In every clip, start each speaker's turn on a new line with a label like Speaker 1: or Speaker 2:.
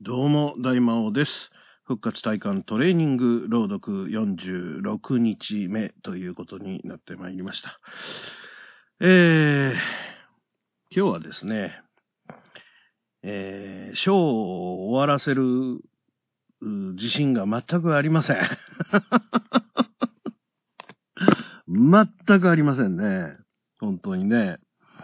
Speaker 1: どうも、大魔王です。復活体感トレーニング朗読46日目ということになってまいりました。今日はですね、ショーを終わらせる自信が全くありません。全くありませんね。本当にね。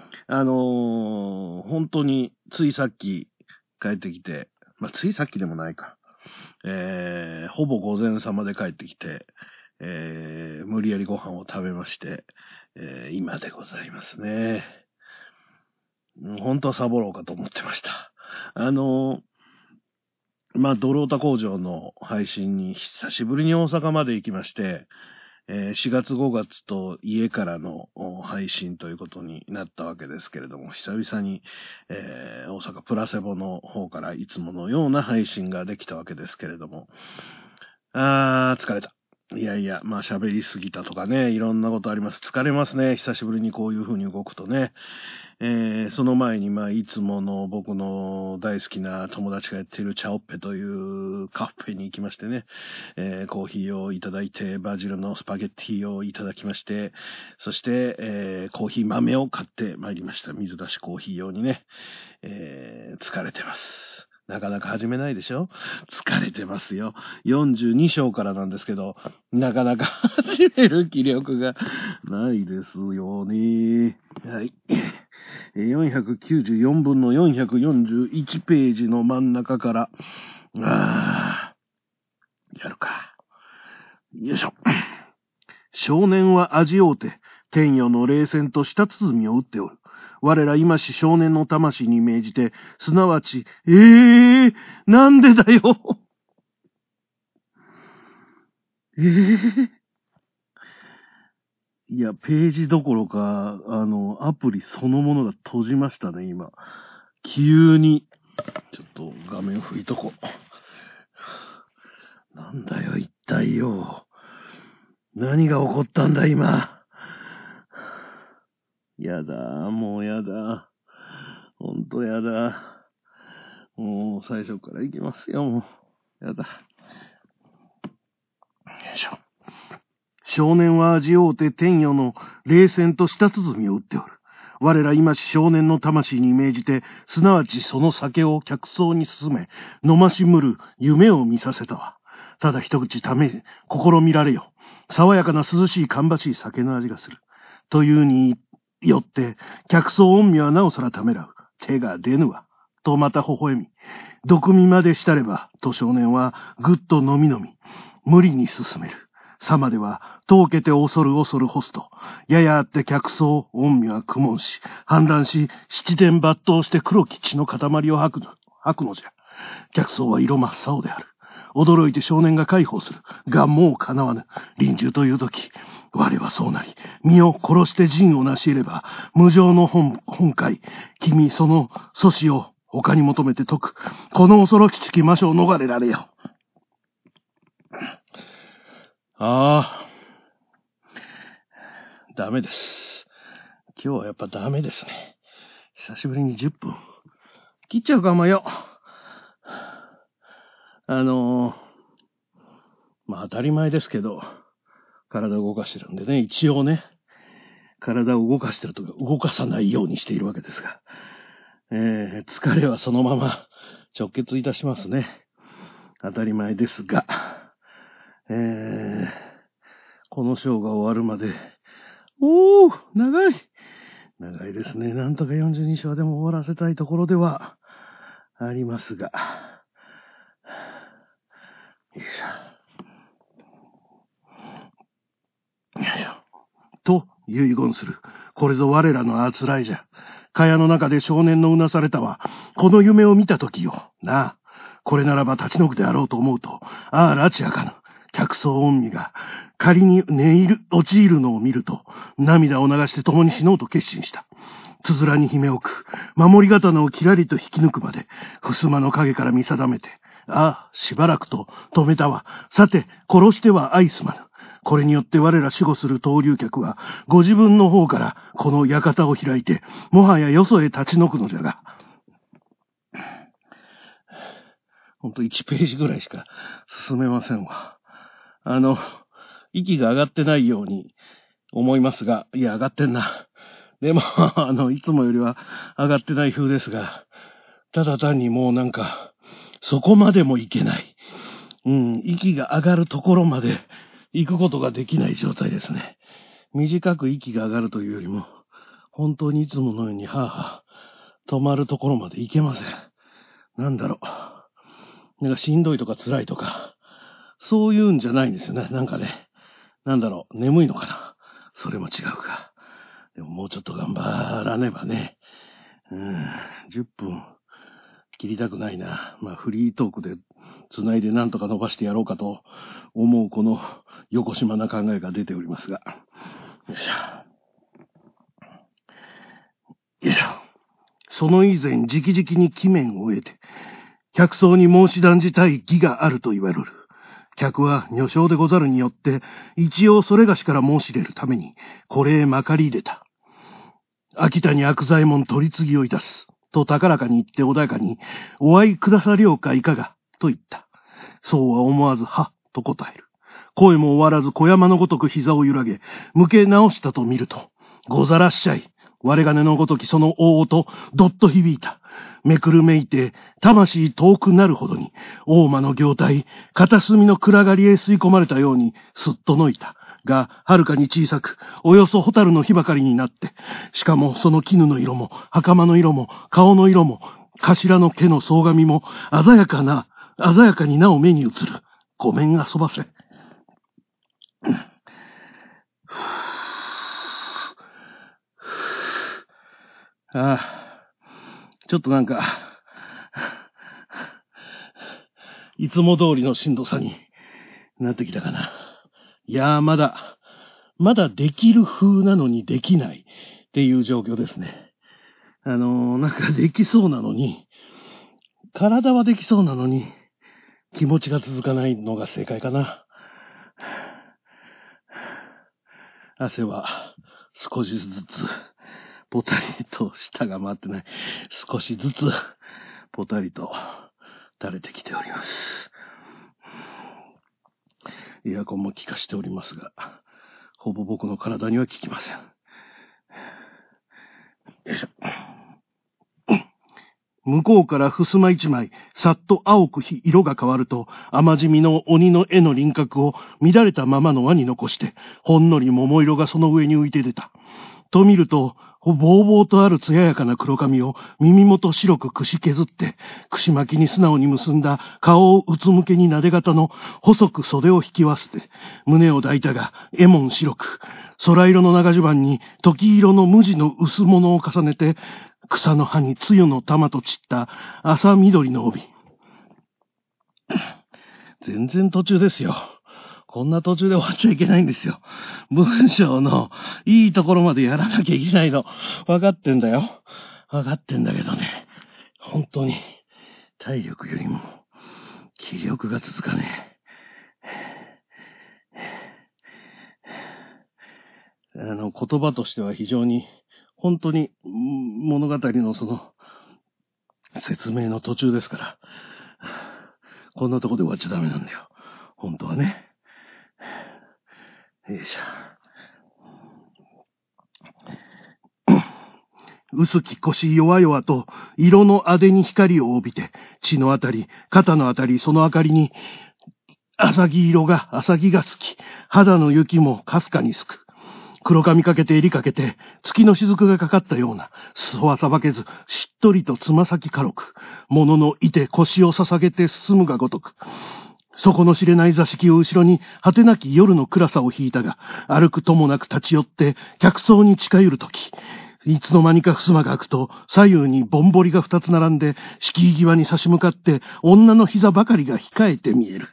Speaker 1: 本当についさっき帰ってきて、ついさっきでもないか。ほぼ午前様で帰ってきて、無理やりご飯を食べまして、今でございますね。本当はサボろうかと思ってました。ドロータ工場の配信に久しぶりに大阪まで行きまして、4月5月と家からの配信ということになったわけですけれども、久々に、大阪プラセボの方からいつものような配信ができたわけですけれども、疲れた。いやいや、喋りすぎたとかね、いろんなことあります。疲れますね。久しぶりにこういう風に動くとね。その前に、いつもの僕の大好きな友達がやっているチャオッペというカフェに行きましてね、コーヒーをいただいて、バジルのスパゲッティをいただきまして、そして、コーヒー豆を買ってまいりました。水出しコーヒー用にね、疲れてます。なかなか始めないでしょ？疲れてますよ。42章からなんですけど、なかなか始める気力がないですよね。はい。494分の441ページの真ん中から、やるか。よいしょ。少年は味おうて、天与の霊線と舌鼓を打っておる。我ら今し少年の魂に命じて、すなわち、なんでだよ。いや、ページどころか、アプリそのものが閉じましたね、今。急に。ちょっと画面拭いとこう。なんだよ、一体よ。何が起こったんだ、今。やだ、もうやだ。ほんとやだ。もう最初から行きますよ、もう。やだ。よいしょ。少年は味おうて天与の霊線と舌鼓を打っておる。我ら今し少年の魂に命じて、すなわちその酒を客層に進め、飲ましむる夢を見させたわ。ただ一口試みられよ。爽やかな涼しい芳しい酒の味がする。というによって、客層御身はなおさらためらう。手が出ぬわ。とまた微笑み。毒味までしたれば、と少年はぐっと飲み、無理に進める。さまでは、遠けて恐るホスト。ややあって客層、御身は苦悶し、反乱し、七点抜刀して黒き血の塊を吐くのじゃ。客層は色真っ青である。驚いて少年が解放する。がもう叶わぬ。臨終という時、我はそうなり、身を殺して仁を成し得れば、無常の本会、君その阻止を他に求めて解く。この恐ろしき魔所を逃れられよ。ダメです。今日はやっぱダメですね。久しぶりに10分。切っちゃうかもよ。当たり前ですけど、体を動かしてるんでね、一応ね、体を動かしてるとか動かさないようにしているわけですが、疲れはそのまま直結いたしますね。当たり前ですが、このショーが終わるまで、長いですね。なんとか42章でも終わらせたいところではありますが。よいしょ。と遺言する。これぞ我らのあつらいじゃ。蚊帳の中で少年のうなされたは、この夢を見たときよ。なあ。これならば立ち退くであろうと思うと、拉致あかぬ。客層御身が仮に陥るのを見ると、涙を流して共に死のうと決心した。つづらに姫置く、守り刀をきらりと引き抜くまで、襖の影から見定めて、しばらくと止めたわ。さて、殺しては相すまぬ。これによって我ら守護する登竜客は、ご自分の方からこの館を開いて、もはやよそへ立ち退くのじゃが、 ほんと1ページぐらいしか進めませんわ。息が上がってないように思いますが、いや、上がってんな。でも、いつもよりは上がってない風ですが、ただ単にもうなんか、そこまでもいけない。息が上がるところまで行くことができない状態ですね。短く息が上がるというよりも、本当にいつものように止まるところまで行けません。なんだろう。なんかしんどいとか辛いとか、そういうんじゃないんですよね。なんかね、なんだろう、眠いのかな。それも違うか。でももうちょっと頑張らねばね。10分切りたくないな。フリートークで繋いでなんとか伸ばしてやろうかと思うこのよこしまな考えが出ておりますが。よいしょ。よいしょ。その以前、直々に記面を得て、客層に申し断じたい義があると言われる。客は女性でござるによって、一応それがしから申し入れるために、これへまかり入れた。秋田に悪左衛門取り次ぎをいたす。と高らかに言って穏やかに、お会いくださりょうかいかがと言った。そうは思わず、は、と答える。声も終わらず小山のごとく膝を揺らげ、向け直したと見ると、ござらっしゃい。我金のごときその大音、どっと響いた。めくるめいて、魂遠くなるほどに、大間の行体、片隅の暗がりへ吸い込まれたように、すっとのいた。が、はるかに小さく、およそホタルの火ばかりになって、しかもその絹の色も、袴の色も、顔の色も、頭の毛の総髪も、鮮やかになお目に映る。ごめん遊ばせ。ちょっとなんか、いつも通りのしんどさになってきたかな。いやー、まだできる風なのにできないっていう状況ですね。なんかできそうなのに、体はできそうなのに、気持ちが続かないのが正解かな。汗は少しずつ、ぽたりと舌が回ってない。少しずつ、ぽたりと垂れてきております。エアコンも効かしておりますが、ほぼ僕の体には効きません。よいしょ。向こうから襖一枚、さっと青く色が変わると、甘じみの鬼の絵の輪郭を乱れたままの輪に残して、ほんのり桃色がその上に浮いて出た。と見ると、ぼうぼうとある艶やかな黒髪を耳元白くくし削って、串巻きに素直に結んだ顔をうつむけになで型の細く袖を引きわせて、胸を抱いたが、えもん白く、空色の長襦袢に時色の無地の薄物を重ねて、草の葉に露の玉と散った朝緑の帯。全然途中ですよ。こんな途中で終わっちゃいけないんですよ。文章のいいところまでやらなきゃいけないの。分かってんだよ。分かってんだけどね。本当に体力よりも気力が続かねえ。言葉としては非常に本当に物語のその説明の途中ですから、こんなとこで終わっちゃダメなんだよ。本当はね。よいしょ。薄き腰弱々と色のあでに光を帯びて、血のあたり、肩のあたり、その明かりに、浅木が好き、肌の雪もかすかにすく。黒髪かけて襟かけて、月の雫がかかったような、裾はさばけず、しっとりとつま先軽く、物のいて腰を捧げて進むがごとく、底の知れない座敷を後ろに、果てなき夜の暗さを引いたが、歩くともなく立ち寄って、客層に近寄るとき、いつの間にか襖が開くと、左右にぼんぼりが二つ並んで、敷居際に差し向かって、女の膝ばかりが控えて見える。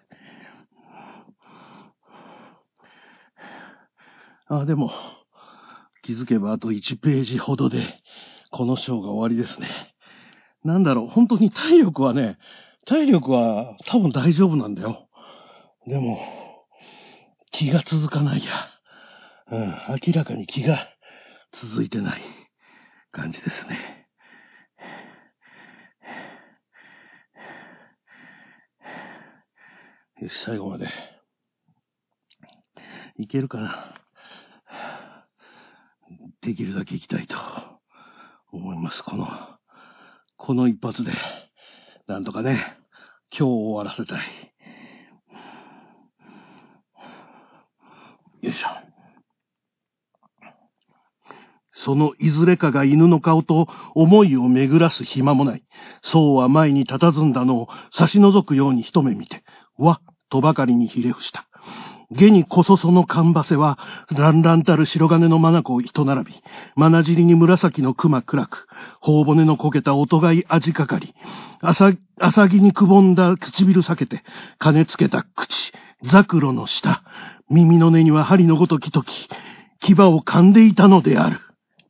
Speaker 1: でも、気づけばあと1ページほどで、この章が終わりですね。なんだろう、本当に体力は多分大丈夫なんだよ。でも、気が続かないや。明らかに気が続いてない感じですね。 よし、最後まで。いけるかな。できるだけ行きたいと思います。この一発で、なんとかね、今日終わらせたい。よいしょ。そのいずれかが犬の顔と思いを巡らす暇もない。そうは前に佇んだのを差し覗くように一目見て、わっとばかりにひれ伏した。下にこそそのかんばせは、乱々たる白金の眼を一並び、眼尻に紫の熊暗く、頬骨のこけたおとがい味かかり、浅木にくぼんだ唇裂けて、金つけた口、ザクロの下、耳の根には針のごとき時、牙を噛んでいたのである。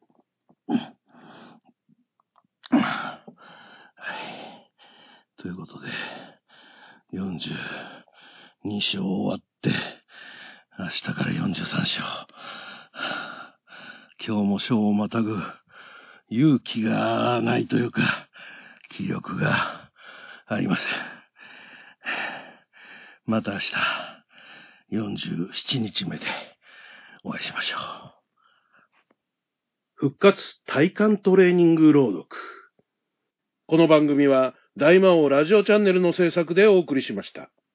Speaker 1: ということで、42章終わって、明日から43章。今日も章をまたぐ勇気がないというか、気力がありません。また明日、47日目でお会いしましょう。復活体幹トレーニング朗読。この番組は大魔王ラジオチャンネルの制作でお送りしました。